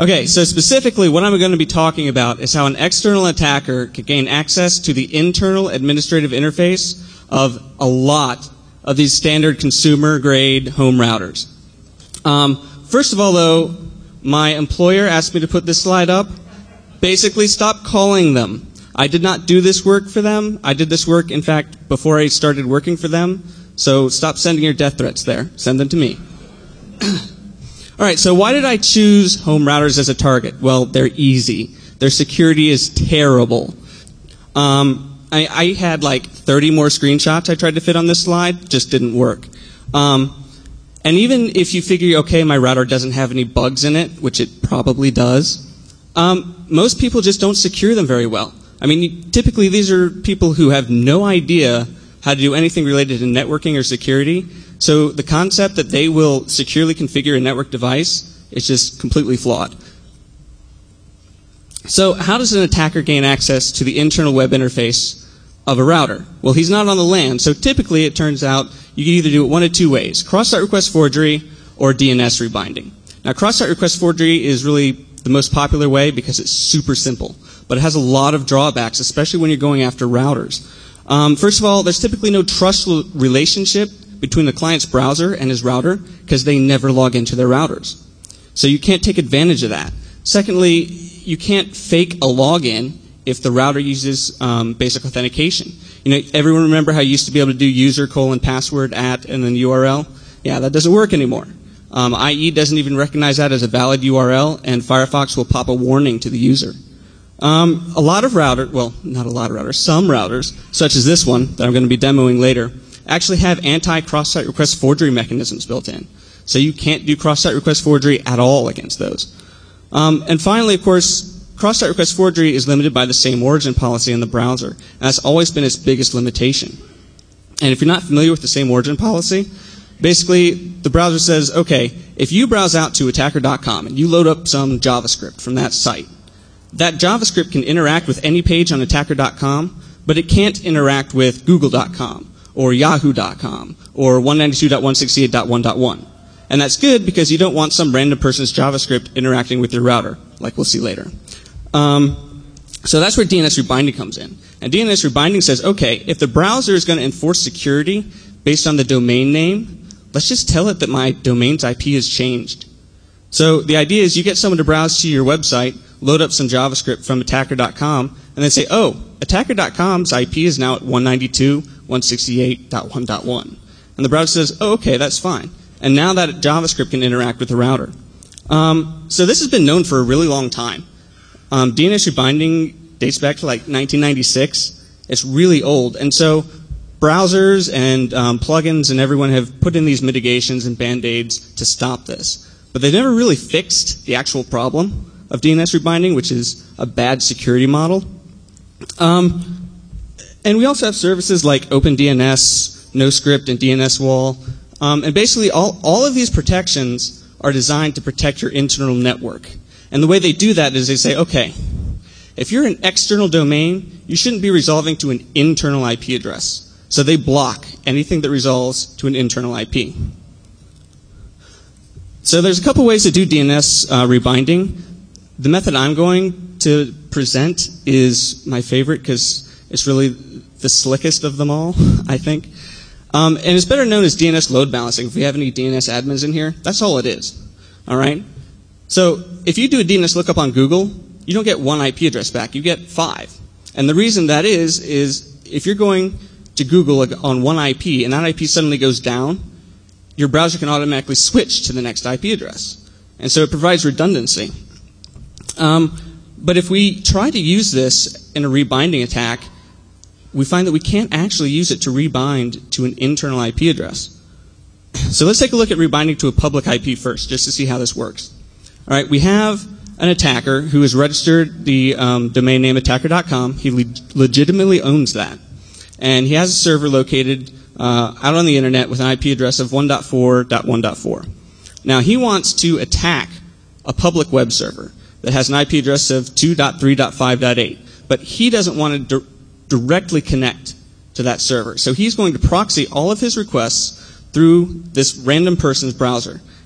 Okay, so specifically what I'm going to be talking about is how an external attacker could gain access to the internal administrative interface of a lot of these standard consumer-grade home routers. First of all, though, my employer asked me to put this slide up. Basically, stop calling them. I did not do this work for them. I did this work, in fact, before I started working for them. So stop sending your death threats there. Send them to me. All right, so why did I choose home routers as a target? Well, they're easy. Their security is terrible. I had like 30 more screenshots I tried to fit on this slide. Just didn't work. And even if you figure, okay, my router doesn't have any bugs in it, which it probably does, most people just don't secure them very well. I mean, typically these are people who have no idea how to do anything related to networking or security. So the concept that they will securely configure a network device is just completely flawed. So how does an attacker gain access to the internal web interface of a router? Well, he's not on the LAN, so typically it turns out you can either do it one of two ways: cross-site request forgery or DNS rebinding. Now, cross-site request forgery is really the most popular way because it's super simple, but it has a lot of drawbacks, especially when you're going after routers. First of all, there's typically no trust relationship between the client's browser and his router because they never log into their routers. So you can't take advantage of that. Secondly, you can't fake a login if the router uses basic authentication. You know, everyone remember how you used to be able to do user:password at and then URL? Yeah, that doesn't work anymore. IE doesn't even recognize that as a valid URL, and Firefox will pop a warning to the user. A lot of routers, well, not a lot of routers, some routers, such as this one that I'm going to be demoing later, actually have anti-cross-site request forgery mechanisms built in. So you can't do cross-site request forgery at all against those. And finally, of course, cross-site request forgery is limited by the same origin policy in the browser. And that's always been its biggest limitation. And if you're not familiar with the same origin policy, basically the browser says, okay, if you browse out to attacker.com and you load up some JavaScript from that site, that JavaScript can interact with any page on attacker.com, but it can't interact with google.com or yahoo.com or 192.168.1.1. And that's good because you don't want some random person's JavaScript interacting with your router, like we'll see later. So that's where DNS rebinding comes in. And DNS rebinding says, okay, if the browser is going to enforce security based on the domain name, let's just tell it that my domain's IP has changed. So the idea is you get someone to browse to your website, load up some JavaScript from attacker.com, and then say, oh, attacker.com's IP is now at 192.168.1.1. And the browser says, oh, okay, that's fine. And now that JavaScript can interact with the router. So this has been known for a really long time. DNS rebinding dates back to like 1996. It's really old. And so browsers and plugins and everyone have put in these mitigations and band-aids to stop this. But they've never really fixed the actual problem of DNS rebinding, which is a bad security model. And we also have services like OpenDNS, NoScript, and DNSWall. And basically all of these protections are designed to protect your internal network. And the way they do that is they say, okay, if you're an external domain, you shouldn't be resolving to an internal IP address. So they block anything that resolves to an internal IP. So there's a couple ways to do DNS rebinding. The method I'm going to present is my favorite because it's really the slickest of them all, I think. And it's better known as DNS load balancing. If we have any DNS admins in here, that's all it is. All right? So if you do a DNS lookup on Google, you don't get one IP address back. You get 5. And the reason that is if you're going to Google on one IP and that IP suddenly goes down, your browser can automatically switch to the next IP address. And so it provides redundancy. But if we try to use this in a rebinding attack, we find that we can't actually use it to rebind to an internal IP address. So let's take a look at rebinding to a public IP first, just to see how this works. All right, we have an attacker who has registered the domain name attacker.com. He legitimately owns that. And he has a server located out on the internet with an IP address of 1.4.1.4. Now, he wants to attack a public web server that has an IP address of 2.3.5.8. But he doesn't want to directly connect to that server. So he's going to proxy all of his requests through this random person's browser.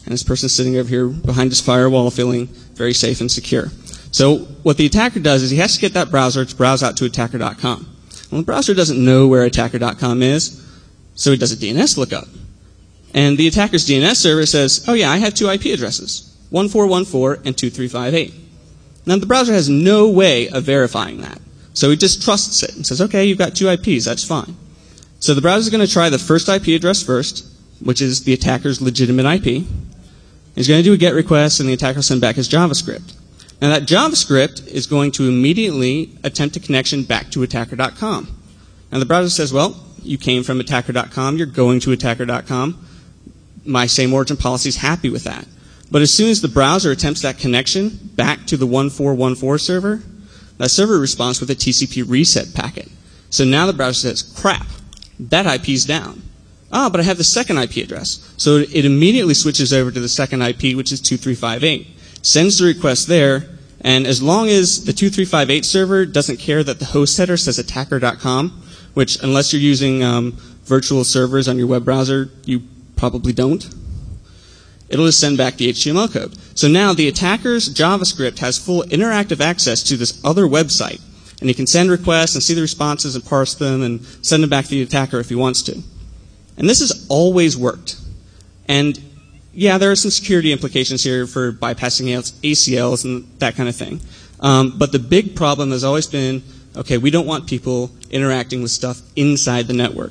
and this person's sitting over here behind his firewall feeling very safe and secure. So what the attacker does is he has to get that browser to browse out to attacker.com. Well, the browser doesn't know where attacker.com is, so he does a DNS lookup. And the attacker's DNS server says, oh yeah, I have two IP addresses, 1414 and 2358. Now the browser has no way of verifying that. So he just trusts it and says, okay, you've got two IPs, that's fine. So the browser is going to try the first IP address first, which is the attacker's legitimate IP. He's going to do a GET request, and the attacker will send back his JavaScript. Now that JavaScript is going to immediately attempt a connection back to attacker.com. And the browser says, well, you came from attacker.com, you're going to attacker.com. My same origin policy is happy with that. But as soon as the browser attempts that connection back to the 1414 server, that server responds with a TCP reset packet. So now the browser says, crap, that IP's down. Ah, but I have the second IP address. So it immediately switches over to the second IP, which is 2358. Sends the request there, and as long as the 2358 server doesn't care that the host header says attacker.com, which unless you're using virtual servers on your web browser, you probably don't, it'll just send back the HTML code. So now the attacker's JavaScript has full interactive access to this other website, and he can send requests and see the responses and parse them and send them back to the attacker if he wants to. And this has always worked. And yeah, there are some security implications here for bypassing ACLs and that kind of thing. But the big problem has always been, okay, we don't want people interacting with stuff inside the network.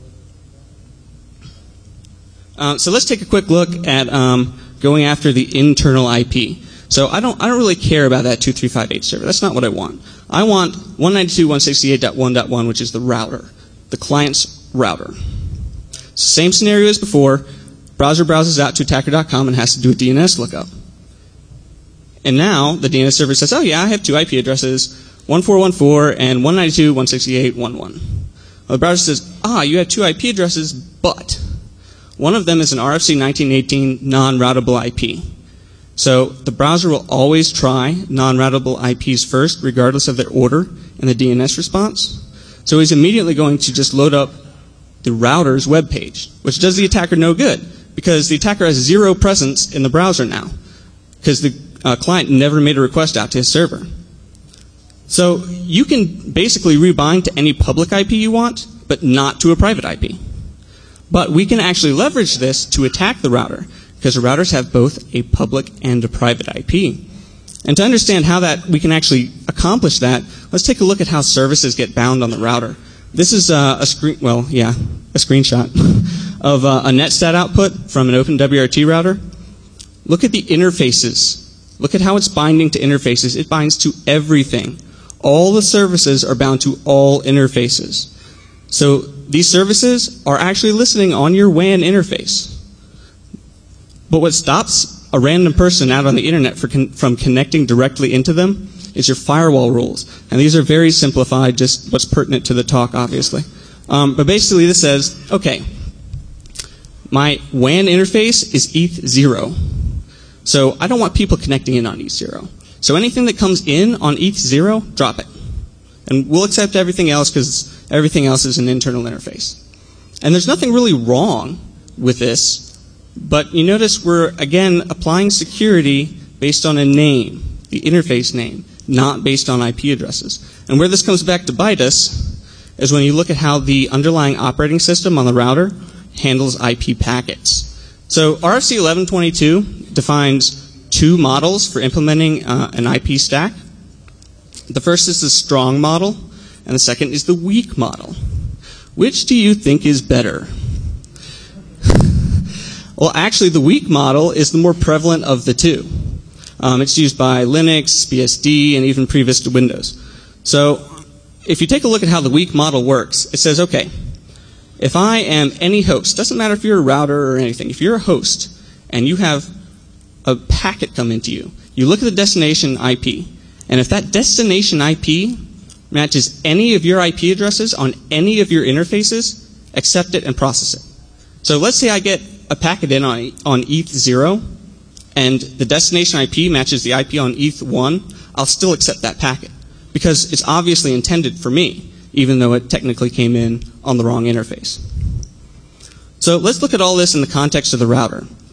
So let's take a quick look at going after the internal IP. So I don't really care about that 2358 server. That's not what I want. I want 192.168.1.1, which is the router, the client's router. Same scenario as before. Browser browses out to attacker.com and has to do a DNS lookup. And now the DNS server says, oh yeah, I have two IP addresses, 1414 and 192.168.1.1. Well, the browser says, you have two IP addresses, but one of them is an RFC 1918 non-routable IP. So the browser will always try non-routable IPs first, regardless of their order in the DNS response. So he's immediately going to just load up the router's web page, which does the attacker no good, because the attacker has zero presence in the browser now, because the client never made a request out to his server. So you can basically rebind to any public IP you want, but not to a private IP. But we can actually leverage this to attack the router, because the routers have both a public and a private IP. And to understand how that we can actually accomplish that, let's take a look at how services get bound on the router. This is a screenshot of a netstat output from an OpenWRT router. Look at the interfaces. Look at how it's binding to interfaces. It binds to everything. All the services are bound to all interfaces. So these services are actually listening on your WAN interface. But what stops a random person out on the internet from connecting directly into them is your firewall rules. And these are very simplified, just what's pertinent to the talk, obviously. But basically this says, okay, my WAN interface is ETH0. So I don't want people connecting in on ETH0. So anything that comes in on ETH0, drop it. And we'll accept everything else because everything else is an internal interface. And there's nothing really wrong with this, but you notice we're, again, applying security based on a name, the interface name, not based on IP addresses. And where this comes back to bite us is when you look at how the underlying operating system on the router handles IP packets. So RFC 1122 defines two models for implementing an IP stack. The first is the strong model, and the second is the weak model. Which do you think is better? Well, actually, the weak model is the more prevalent of the two. It's used by Linux, BSD, and even previous to Windows. So if you take a look at how the weak model works, it says, okay, if I am any host, doesn't matter if you're a router or anything, if you're a host and you have a packet come into you, you look at the destination IP, and if that destination IP matches any of your IP addresses on any of your interfaces, accept it and process it. So let's say I get a packet in on ETH0, and the destination IP matches the IP on ETH1, I'll still accept that packet, because it's obviously intended for me, even though it technically came in on the wrong interface. So let's look at all this in the context of the router.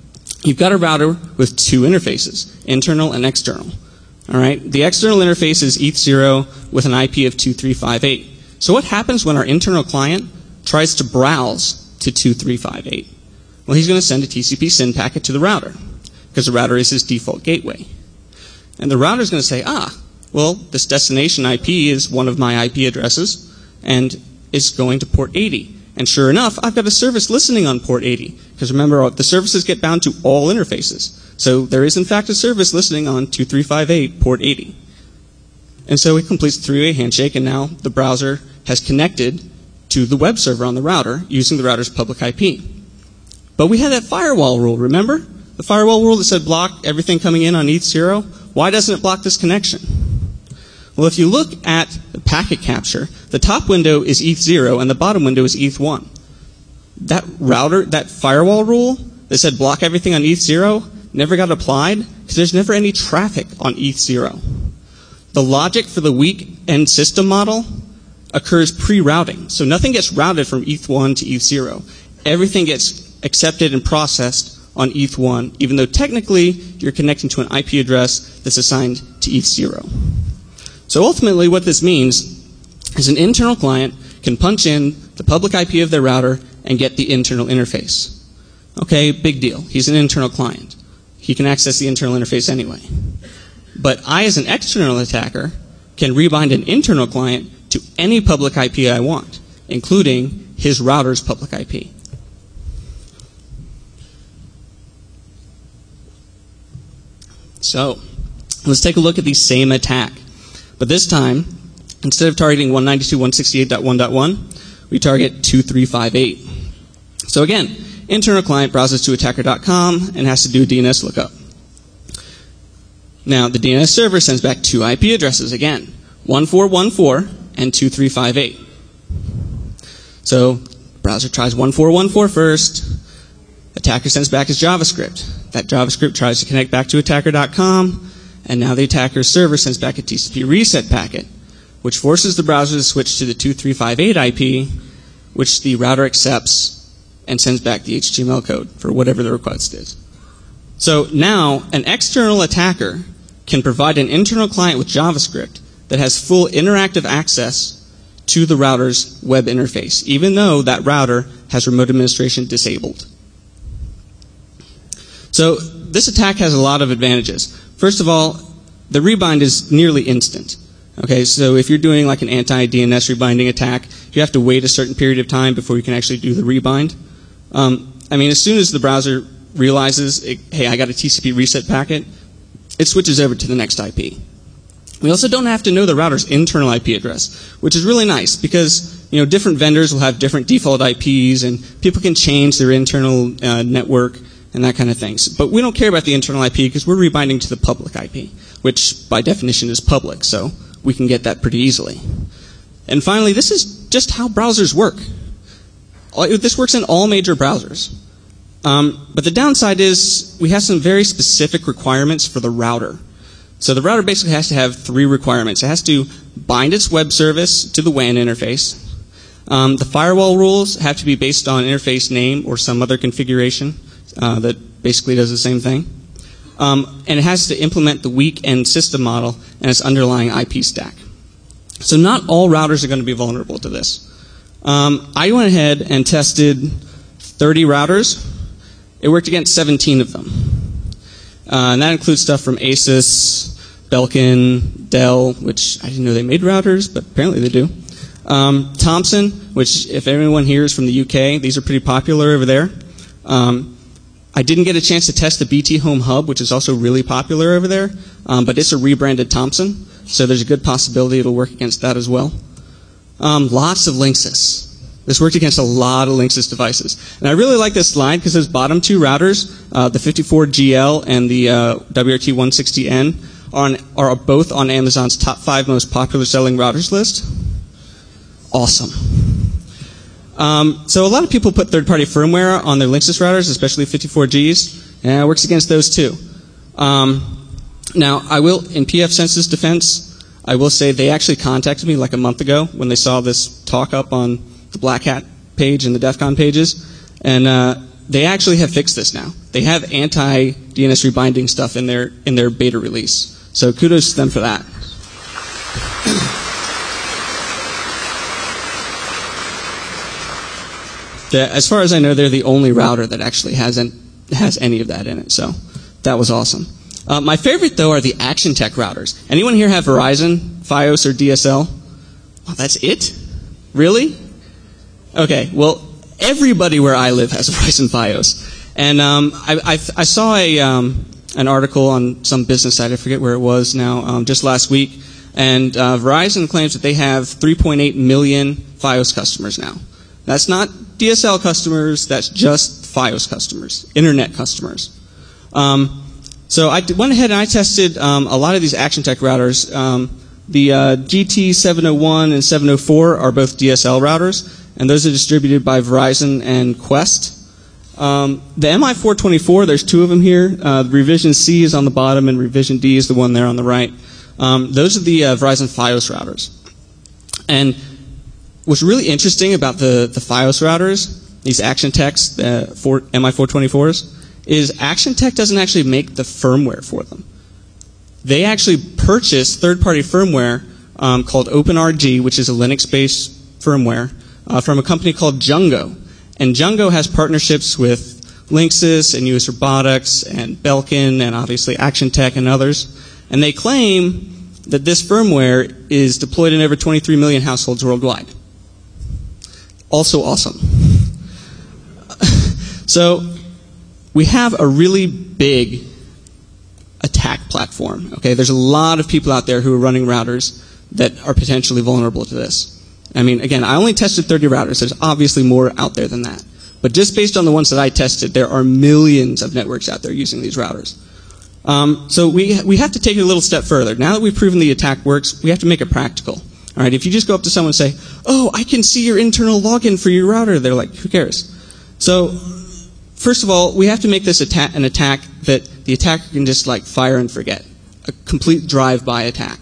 you've got a router with two interfaces, internal and external. All right? The external interface is ETH0 with an IP of 2358. So what happens when our internal client tries to browse to 2358? Well, he's going to send a TCP SYN packet to the router, because the router is his default gateway. And the router is going to say, well, this destination IP is one of my IP addresses, and it's going to port 80. And sure enough, I've got a service listening on port 80. Because remember, the services get bound to all interfaces. So there is, in fact, a service listening on 2358 port 80. And so it completes a three-way handshake, and now the browser has connected to the web server on the router using the router's public IP. But we had that firewall rule, remember? The firewall rule that said block everything coming in on ETH0. Why doesn't it block this connection? Well, if you look at the packet capture, the top window is ETH0 and the bottom window is ETH1. That firewall rule that said block everything on ETH0 never got applied because there's never any traffic on ETH0. The logic for the weak end system model occurs pre-routing. So nothing gets routed from ETH1 to ETH0. Everything gets accepted and processed on ETH1, even though technically you're connecting to an IP address that's assigned to ETH0. So ultimately what this means is an internal client can punch in the public IP of their router and get the internal interface. Okay, big deal. He's an internal client. He can access the internal interface anyway. But I, as an external attacker, can rebind an internal client to any public IP I want, including his router's public IP. So, let's take a look at the same attack. But this time, instead of targeting 192.168.1.1, we target 2358. So again, internal client browses to attacker.com and has to do a DNS lookup. Now, the DNS server sends back two IP addresses again, 1414 and 2358. So, browser tries 1414 first. Attacker sends back his JavaScript. That JavaScript tries to connect back to attacker.com, and now the attacker's server sends back a TCP reset packet, which forces the browser to switch to the 2358 IP, which the router accepts and sends back the HTML code for whatever the request is. So now, an external attacker can provide an internal client with JavaScript that has full interactive access to the router's web interface, even though that router has remote administration disabled. So this attack has a lot of advantages. First of all, the rebind is nearly instant. Okay, so if you're doing like an anti-DNS rebinding attack, you have to wait a certain period of time before you can actually do the rebind. As soon as the browser realizes, hey, I got a TCP reset packet, it switches over to the next IP. We also don't have to know the router's internal IP address, which is really nice because different vendors will have different default IPs and people can change their internal network and that kind of things. But we don't care about the internal IP because we're rebinding to the public IP, which by definition is public, so we can get that pretty easily. And finally, this is just how browsers work. This works in all major browsers. But the downside is we have some very specific requirements for the router. So the router basically has to have three requirements. It has to bind its web service to the WAN interface. The firewall rules have to be based on interface name or some other configuration that basically does the same thing. And it has to implement the weak end system model and its underlying IP stack. So not all routers are going to be vulnerable to this. I went ahead and tested 30 routers. It worked against 17 of them. And that includes stuff from Asus, Belkin, Dell, which I didn't know they made routers, but apparently they do. Thomson, which if everyone here is from the UK, these are pretty popular over there. I didn't get a chance to test the BT Home Hub, which is also really popular over there, but it's a rebranded Thomson, so there's a good possibility it'll work against that as well. Lots of Linksys. This worked against a lot of Linksys devices. And I really like this slide because those bottom two routers, the 54GL and the WRT160N, are both on Amazon's top 5 most popular selling routers list. Awesome. So a lot of people put third-party firmware on their Linksys routers, especially 54Gs, and it works against those too. Now, I will, in pfSense's defense, I will say they actually contacted me like a month ago when they saw this talk up on the Black Hat page and the DEF CON pages, and they actually have fixed this now. they have anti-DNS rebinding stuff in their beta release. So kudos to them for that. As far as I know, they're the only router that actually has any of that in it. So that was awesome. My favorite, though, are the ActionTech routers. Anyone here have Verizon, Fios, or DSL? Oh, that's it? Really? Okay, well, everybody where I live has Verizon Fios. And I saw an article on some business site, I forget where it was now, just last week, and Verizon claims that they have 3.8 million Fios customers now. That's not DSL customers, that's just Fios customers, internet customers. So I went ahead and I tested a lot of these ActionTech routers. The GT701 and 704 are both DSL routers, and those are distributed by Verizon and Qwest. The MI424, there's two of them here. Revision C is on the bottom, and Revision D is the one there on the right. Those are the Verizon Fios routers. And what's really interesting about the Fios routers, these ActionTechs, MI424s, is ActionTech doesn't actually make the firmware for them. They actually purchase third-party firmware called OpenRG, which is a Linux-based firmware, from a company called Jungo. And Jungo has partnerships with Linksys and US Robotics and Belkin and obviously ActionTech and others. And they claim that this firmware is deployed in over 23 million households worldwide. Also awesome. So we have a really big attack platform. Okay, there's a lot of people out there who are running routers that are potentially vulnerable to this. I mean, again, I only tested 30 routers. There's obviously more out there than that. But just based on the ones that I tested, there are millions of networks out there using these routers. So we have to take it a little step further. Now that we've proven the attack works, we have to make it practical. All right, if you just go up to someone and say, "Oh, I can see your internal login for your router," they're like, "Who cares?" So first of all, we have to make this an attack that the attacker can just like fire and forget, a complete drive-by attack.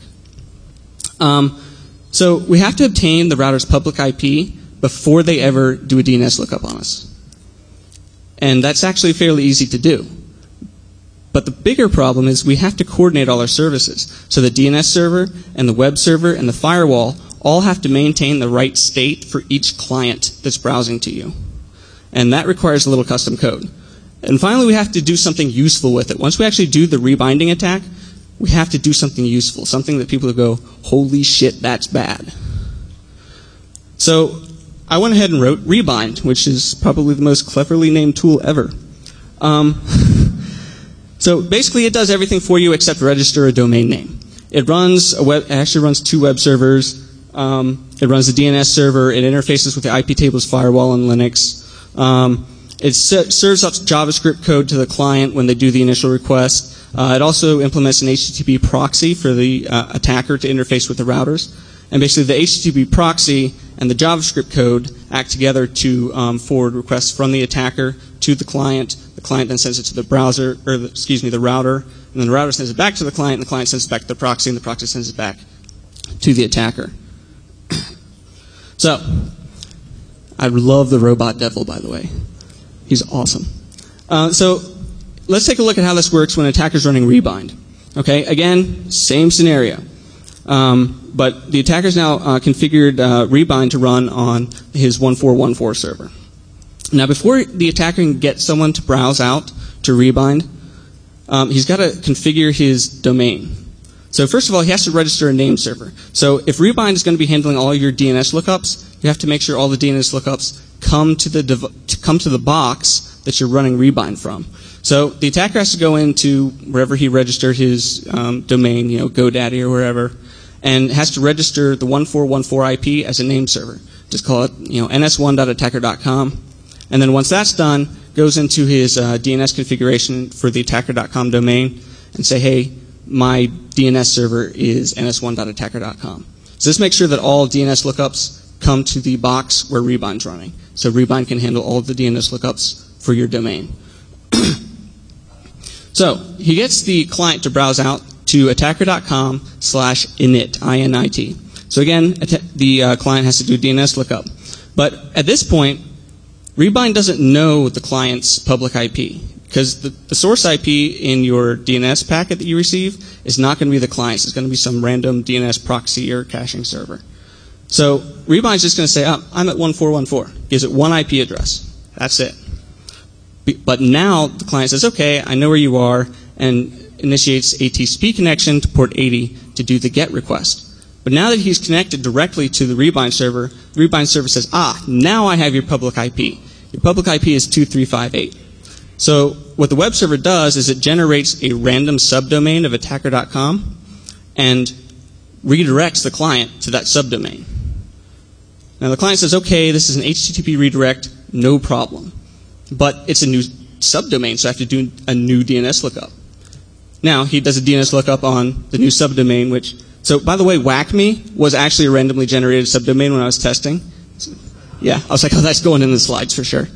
So we have to obtain the router's public IP before they ever do a DNS lookup on us. And that's actually fairly easy to do. But the bigger problem is we have to coordinate all our services. So the DNS server and the web server and the firewall all have to maintain the right state for each client that's browsing to you. And that requires a little custom code. And finally, we have to do something useful with it. Once we actually do the rebinding attack, we have to do something useful, something that people will go, "Holy shit, that's bad." So I went ahead and wrote Rebind, which is probably the most cleverly named tool ever. So basically, it does everything for you except register a domain name. It actually runs two web servers. It runs the DNS server. It interfaces with the IP tables firewall in Linux. It serves up JavaScript code to the client when they do the initial request. It also implements an HTTP proxy for the attacker to interface with the routers. And basically, the HTTP proxy and the JavaScript code act together to forward requests from the attacker to the client. The client then sends it to the browser, or the router, and then the router sends it back to the client, and the client sends it back to the proxy, and the proxy sends it back to the attacker. So, I love the Robot Devil, by the way. He's awesome. So, let's take a look at how this works when an attacker's running Rebind. Okay, again, same scenario. But the attacker's now configured Rebind to run on his 1414 server. Now, before the attacker can get someone to browse out to Rebind, he's got to configure his domain. So first of all, he has to register a name server. So if Rebind is going to be handling all your DNS lookups, you have to make sure all the DNS lookups come to the box that you're running Rebind from. So the attacker has to go into wherever he registered his domain, GoDaddy or wherever, and has to register the 1414 IP as a name server. Just call it, ns1.attacker.com. And then once that's done, goes into his DNS configuration for the attacker.com domain and say, hey, my DNS server is ns1.attacker.com. So this makes sure that all DNS lookups come to the box where Rebind's running. So Rebind can handle all of the DNS lookups for your domain. So he gets the client to browse out to attacker.com/init, I-N-I-T. So again, the client has to do DNS lookup. But at this point, Rebind doesn't know the client's public IP because the source IP in your DNS packet that you receive is not going to be the client's. It's going to be some random DNS proxy or caching server. So Rebind's just going to say, oh, I'm at 1414. Gives it one IP address. That's it. But now the client says, okay, I know where you are, and initiates a TCP connection to port 80 to do the GET request. But now that he's connected directly to the Rebind server, the Rebind server says, now I have your public IP. Your public IP is 2358. So what the web server does is it generates a random subdomain of attacker.com and redirects the client to that subdomain. Now the client says, okay, this is an HTTP redirect, no problem. But it's a new subdomain, so I have to do a new DNS lookup. Now, he does a DNS lookup on the new subdomain, which, so by the way, WACME was actually a randomly generated subdomain when I was testing. Yeah, I was like, oh, that's going in the slides for sure.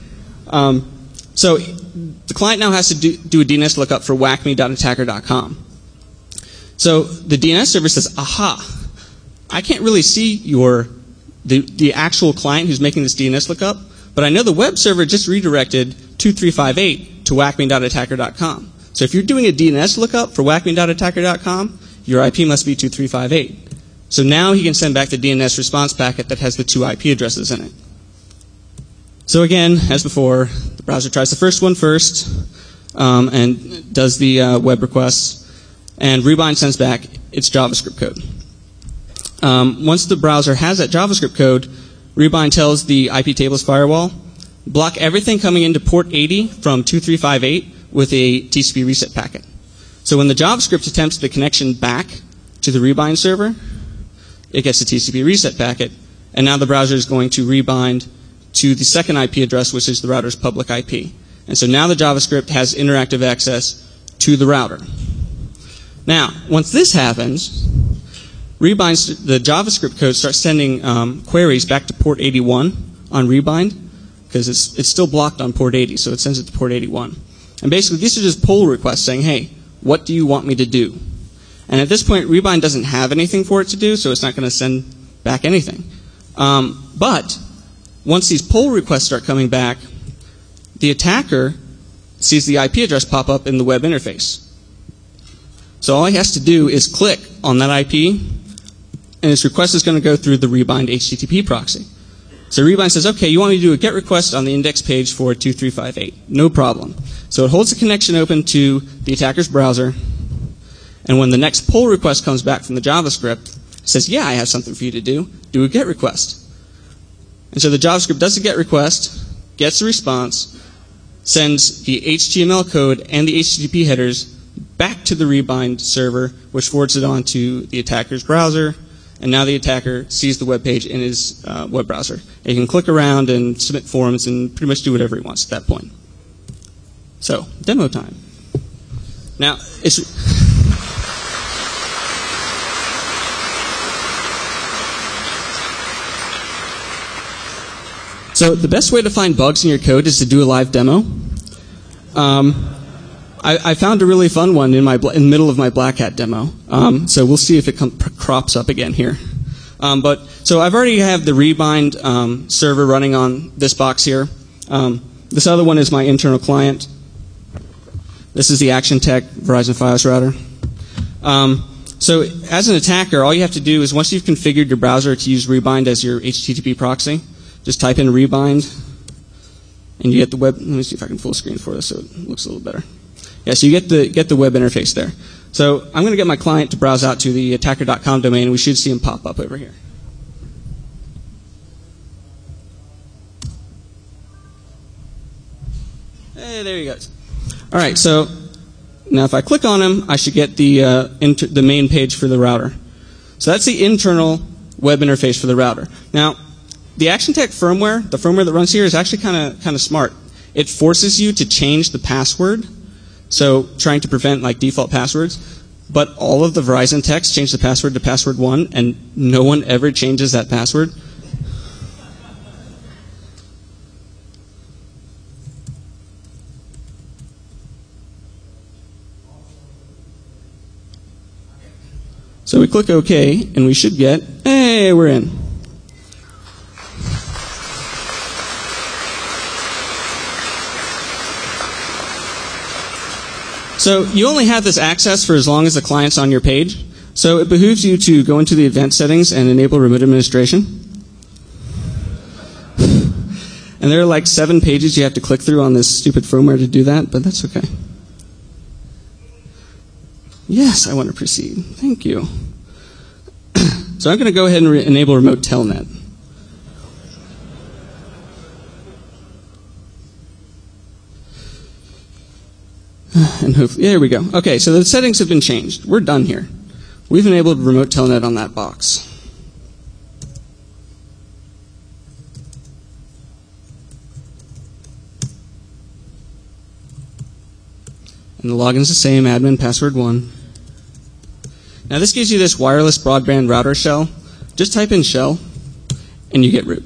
So the client now has to do a DNS lookup for wacme.attacker.com. So the DNS server says, aha, I can't really see the actual client who's making this DNS lookup, but I know the web server just redirected 2358 to wacme.attacker.com. So if you're doing a DNS lookup for wacme.attacker.com, your IP must be 2358. So now he can send back the DNS response packet that has the two IP addresses in it. So again, as before, the browser tries the first one first and does the web requests, and Rebind sends back its JavaScript code. Once the browser has that JavaScript code, Rebind tells the IP tables firewall, block everything coming into port 80 from 2358 with a TCP reset packet. So when the JavaScript attempts the connection back to the Rebind server, it gets a TCP reset packet, and now the browser is going to rebind to the second IP address, which is the router's public IP. And so now the JavaScript has interactive access to the router. Now, once this happens, the JavaScript code starts sending queries back to port 81 on Rebind, because it's still blocked on port 80, so it sends it to port 81. And basically, these are just pull requests saying, hey, what do you want me to do? And at this point, Rebind doesn't have anything for it to do, so it's not going to send back anything. But once these pull requests start coming back, the attacker sees the IP address pop up in the web interface. So all he has to do is click on that IP, and his request is going to go through the Rebind HTTP proxy. So Rebind says, okay, you want me to do a GET request on the index page for 2358. No problem. So it holds the connection open to the attacker's browser, and when the next pull request comes back from the JavaScript, it says, yeah, I have something for you to do. Do a GET request. And so the JavaScript does a GET request, gets a response, sends the HTML code and the HTTP headers back to the Rebind server, which forwards it on to the attacker's browser. And now the attacker sees the web page in his web browser. And he can click around and submit forms and pretty much do whatever he wants at that point. So, demo time. Now, it's... So the best way to find bugs in your code is to do a live demo. I found a really fun one in the middle of my Black Hat demo. So we'll see if it crops up again here. So I've already have the Rebind server running on this box here. This other one is my internal client. This is the ActionTech Verizon Fios router. So as an attacker, all you have to do is once you've configured your browser to use Rebind as your HTTP proxy, just type in Rebind, and you get the web. Let me see if I can full screen for this so it looks a little better. Yeah, so you get the web interface there. So I'm going to get my client to browse out to the attacker.com domain, and we should see him pop up over here. Hey, there he goes. All right, so now if I click on him, I should get the main page for the router. So that's the internal web interface for the router. Now, the ActionTech firmware, the firmware that runs here, is actually kind of smart. It forces you to change the password, so trying to prevent like default passwords. But all of the Verizon techs change the password to password 1, and no one ever changes that password. So we click OK, and we should get, hey, we're in. So you only have this access for as long as the client's on your page. So it behooves you to go into the advanced settings and enable remote administration. And there are like 7 pages you have to click through on this stupid firmware to do that, but that's okay. Yes, I want to proceed. Thank you. So I'm going to go ahead and enable remote telnet. And hopefully, there we go. Okay, so the settings have been changed. We're done here. We've enabled remote telnet on that box. And the login's the same, admin password 1. Now this gives you this wireless broadband router shell. Just type in shell, and you get root.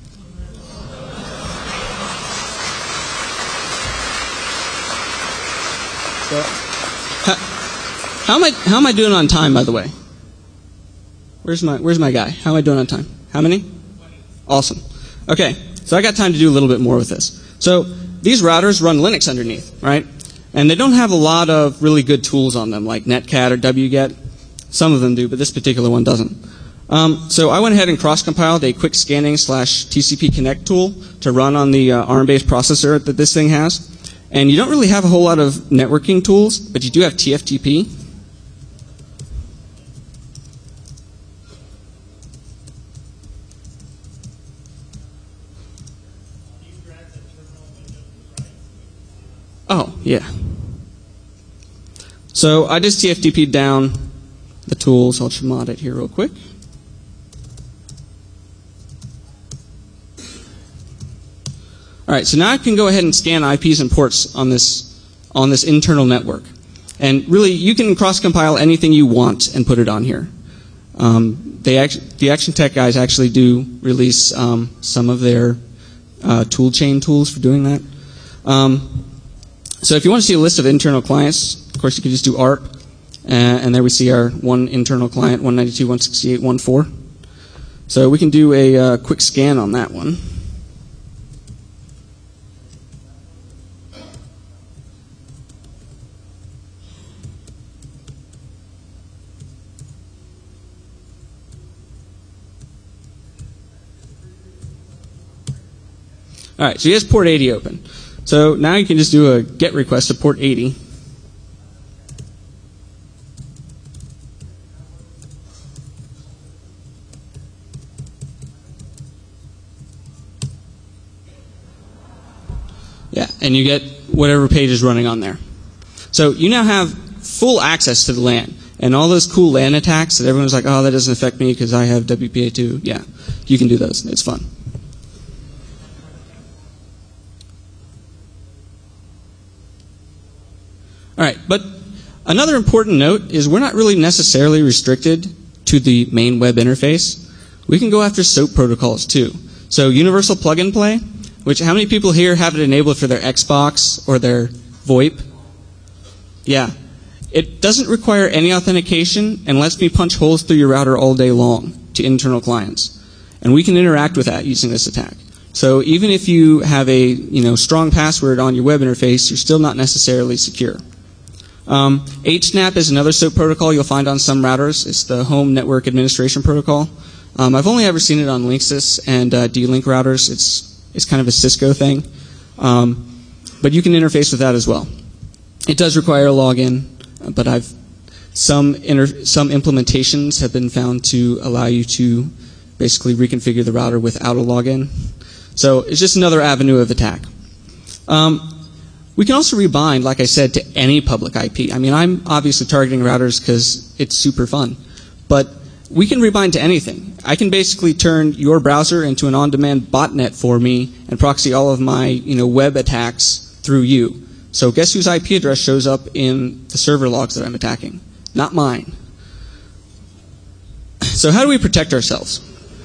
So, how am I doing on time, by the way? Where's my guy? How am I doing on time? How many? Awesome. Okay, so I got time to do a little bit more with this. So these routers run Linux underneath, right? And they don't have a lot of really good tools on them, like Netcat or wget. Some of them do, but this particular one doesn't. So I went ahead and cross-compiled a quick scanning / TCP Connect tool to run on the ARM-based processor that this thing has. And you don't really have a whole lot of networking tools, but you do have TFTP. Oh, yeah. So I just TFTP'd down the tools. I'll chmod it here real quick. All right, so now I can go ahead and scan IPs and ports on this internal network. And really, you can cross-compile anything you want and put it on here. The Action Tech guys actually do release some of their tool chain tools for doing that. So if you want to see a list of internal clients, of course you can just do ARP, and there we see our one internal client, 192.168.1.4. So we can do a quick scan on that one. All right, so he has port 80 open. So now you can just do a GET request to port 80. Yeah, and you get whatever page is running on there. So you now have full access to the LAN. And all those cool LAN attacks that everyone's like, oh, that doesn't affect me because I have WPA2. Yeah, you can do those. It's fun. All right, but another important note is we're not really necessarily restricted to the main web interface. We can go after SOAP protocols too. So universal plug and play, which how many people here have it enabled for their Xbox or their VoIP? Yeah. It doesn't require any authentication and lets me punch holes through your router all day long to internal clients. And we can interact with that using this attack. So even if you have a strong password on your web interface, you're still not necessarily secure. HSNAP is another SOAP protocol you'll find on some routers. It's the Home Network Administration Protocol. I've only ever seen it on Linksys and D-Link routers. It's kind of a Cisco thing. But you can interface with that as well. It does require a login, but some implementations have been found to allow you to basically reconfigure the router without a login. So it's just another avenue of attack. We can also rebind, like I said, to any public IP. I mean, I'm obviously targeting routers because it's super fun. But we can rebind to anything. I can basically turn your browser into an on-demand botnet for me and proxy all of my web attacks through you. So guess whose IP address shows up in the server logs that I'm attacking? Not mine. So how do we protect ourselves?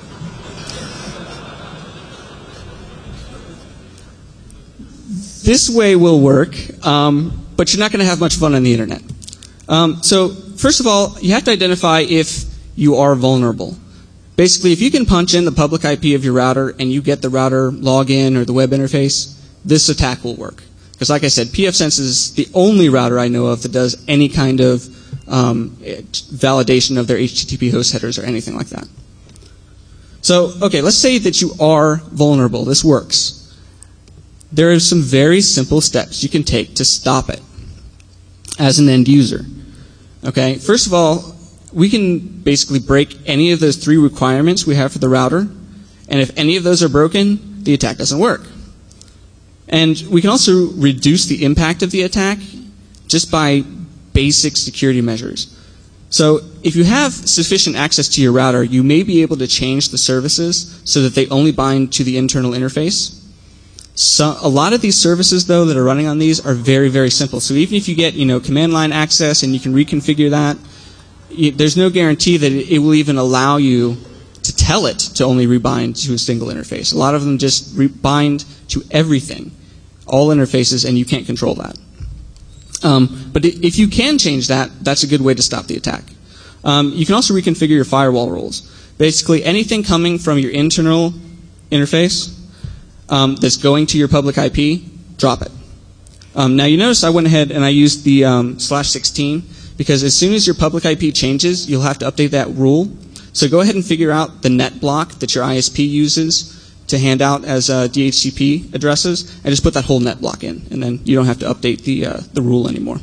This way will work, but you're not going to have much fun on the internet. So first of all, you have to identify if you are vulnerable. Basically, if you can punch in the public IP of your router and you get the router login or the web interface, this attack will work. Because like I said, pfSense is the only router I know of that does any kind of validation of their HTTP host headers or anything like that. So, okay, let's say that you are vulnerable. This works. There are some very simple steps you can take to stop it as an end user. Okay, first of all, we can basically break any of those 3 requirements we have for the router, and if any of those are broken, the attack doesn't work. And we can also reduce the impact of the attack just by basic security measures. So if you have sufficient access to your router, you may be able to change the services so that they only bind to the internal interface. So a lot of these services, though, that are running on these are very, very simple. So even if you get, command line access and you can reconfigure that, there's no guarantee that it will even allow you to tell it to only rebind to a single interface. A lot of them just bind to everything, all interfaces, and you can't control that. But if you can change that, that's a good way to stop the attack. You can also reconfigure your firewall rules. Basically, anything coming from your internal interface that's going to your public IP, drop it. Now you notice I went ahead and I used the /16 because as soon as your public IP changes, you'll have to update that rule. So go ahead and figure out the net block that your ISP uses to hand out as DHCP addresses, and just put that whole net block in, and then you don't have to update the rule anymore.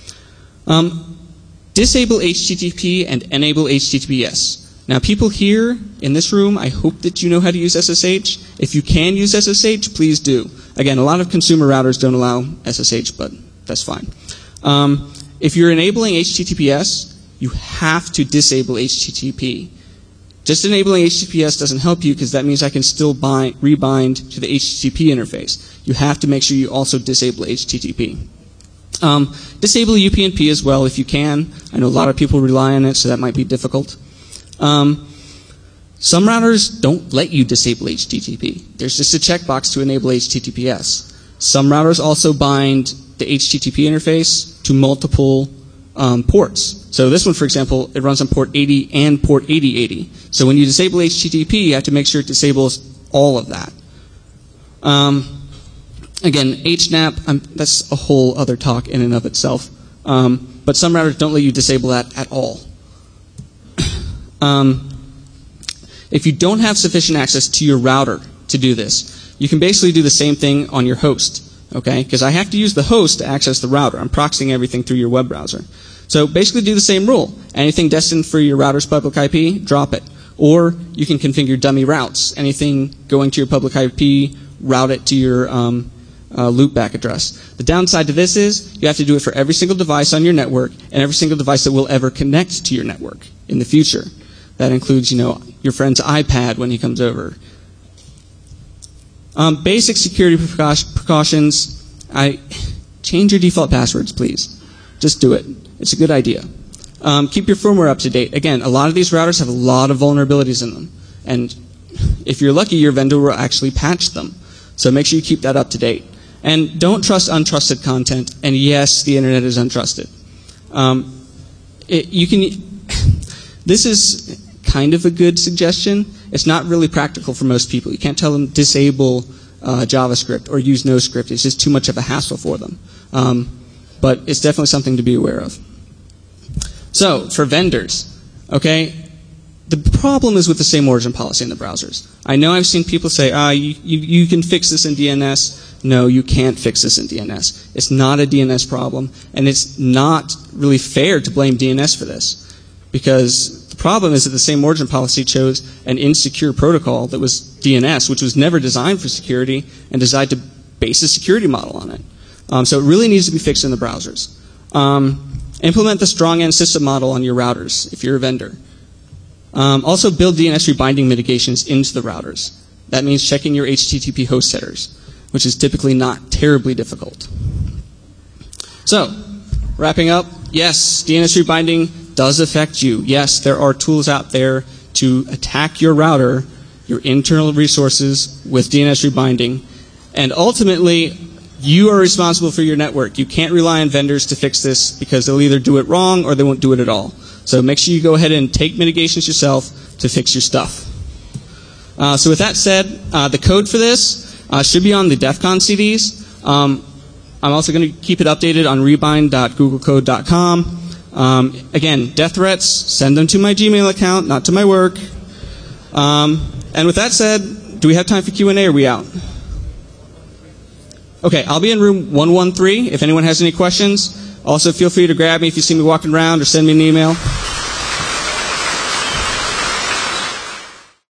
Disable HTTP and enable HTTPS. Now, people here in this room, I hope that you know how to use SSH. If you can use SSH, please do. Again, a lot of consumer routers don't allow SSH, but that's fine. If you're enabling HTTPS, you have to disable HTTP. Just enabling HTTPS doesn't help you because that means I can still rebind to the HTTP interface. You have to make sure you also disable HTTP. Disable UPnP as well if you can. I know a lot of people rely on it, so that might be difficult. Some routers don't let you disable HTTP. There's just a checkbox to enable HTTPS. Some routers also bind the HTTP interface to multiple ports. So this one, for example, it runs on port 80 and port 8080. So when you disable HTTP, you have to make sure it disables all of that. Again, HNAP, that's a whole other talk in and of itself. But some routers don't let you disable that at all. If you don't have sufficient access to your router to do this, you can basically do the same thing on your host. Okay? Because I have to use the host to access the router. I'm proxying everything through your web browser. So basically do the same rule. Anything destined for your router's public IP, drop it. Or you can configure dummy routes. Anything going to your public IP, route it to your loopback address. The downside to this is you have to do it for every single device on your network and every single device that will ever connect to your network in the future. That includes, your friend's iPad when he comes over. Basic security precautions. Change your default passwords, please. Just do it. It's a good idea. Keep your firmware up to date. Again, a lot of these routers have a lot of vulnerabilities in them. And if you're lucky, your vendor will actually patch them. So make sure you keep that up to date. And don't trust untrusted content. And yes, the internet is untrusted. This is kind of a good suggestion. It's not really practical for most people. You can't tell them disable JavaScript or use NoScript. It's just too much of a hassle for them. But it's definitely something to be aware of. So, for vendors, okay, the problem is with the same origin policy in the browsers. I know I've seen people say, you can fix this in DNS. No, you can't fix this in DNS. It's not a DNS problem, and it's not really fair to blame DNS for this. Because the problem is that the same origin policy chose an insecure protocol that was DNS, which was never designed for security, and designed to base a security model on it. So it really needs to be fixed in the browsers. Implement the strong-end system model on your routers if you're a vendor. Also build DNS rebinding mitigations into the routers. That means checking your HTTP host headers, which is typically not terribly difficult. So, wrapping up, yes, DNS rebinding does affect you. Yes, there are tools out there to attack your router, your internal resources with DNS rebinding, and ultimately, you are responsible for your network. You can't rely on vendors to fix this because they'll either do it wrong or they won't do it at all. So make sure you go ahead and take mitigations yourself to fix your stuff. So with that said, the code for this should be on the DEF CON CDs. I'm also going to keep it updated on rebind.googlecode.com. Again, death threats, send them to my Gmail account, not to my work. And with that said, do we have time for Q&A or are we out? Okay, I'll be in room 113 if anyone has any questions. Also, feel free to grab me if you see me walking around or send me an email.